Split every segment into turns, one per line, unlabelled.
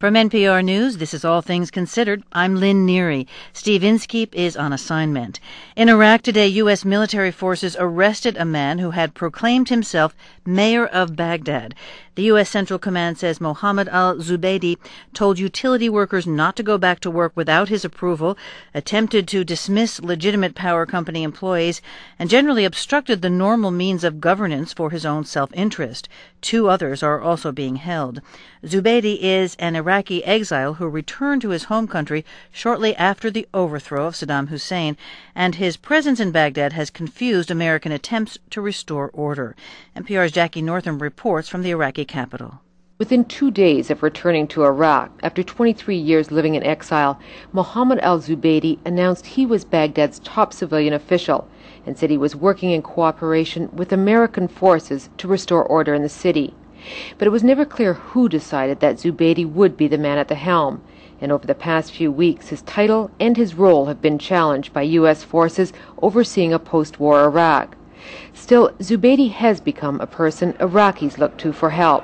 From NPR News, this is All Things Considered. I'm Lynn Neary. Steve Inskeep is on assignment. In Iraq today, U.S. military forces arrested a man who had proclaimed himself mayor of Baghdad. The U.S. Central Command says Mohammed al-Zubaydi told utility workers not to go back to work without his approval, attempted to dismiss legitimate power company employees, and generally obstructed the normal means of governance for his own self-interest. 2 others are also being held. Zubaydi is an Iraqi exile who returned to his home country shortly after the overthrow of Saddam Hussein, and his presence in Baghdad has confused American attempts to restore order. NPR's Jackie Northam reports from the Iraqi capital.
Within 2 days of returning to Iraq, after 23 years living in exile, Mohammed al-Zubaydi announced he was Baghdad's top civilian official and said he was working in cooperation with American forces to restore order in the city. But it was never clear who decided that Zubaydi would be the man at the helm, and over the past few weeks his title and his role have been challenged by U.S. forces overseeing a post-war Iraq. Still, Zubaydi has become a person Iraqis look to for help.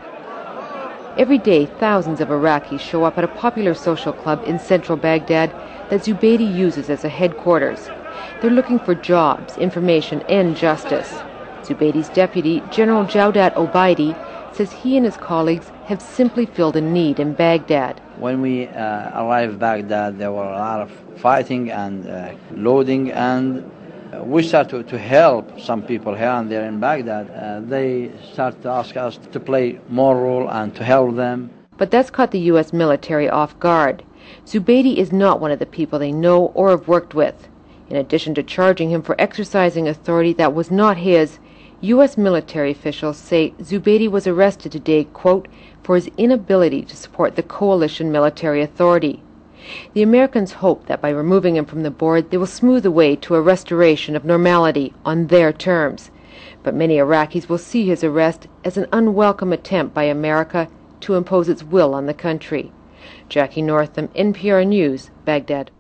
Every day, thousands of Iraqis show up at a popular social club in central Baghdad that Zubaydi uses as a headquarters. They're looking for jobs, information, and justice. Zubaydi's deputy, General Jawdat Obaidi, says he and his colleagues have simply filled a need in Baghdad.
When we arrived in Baghdad, there were a lot of fighting and loading, and we started to help some people here and there in Baghdad. They started to ask us to play more role and to help them.
But that's caught the U.S. military off guard. Zubaydi is not one of the people they know or have worked with. In addition to charging him for exercising authority that was not his, U.S. military officials say Zubaydi was arrested today, quote, for his inability to support the coalition military authority. The Americans hope that by removing him from the board, they will smooth the way to a restoration of normality on their terms. But many Iraqis will see his arrest as an unwelcome attempt by America to impose its will on the country. Jackie Northam, NPR News, Baghdad.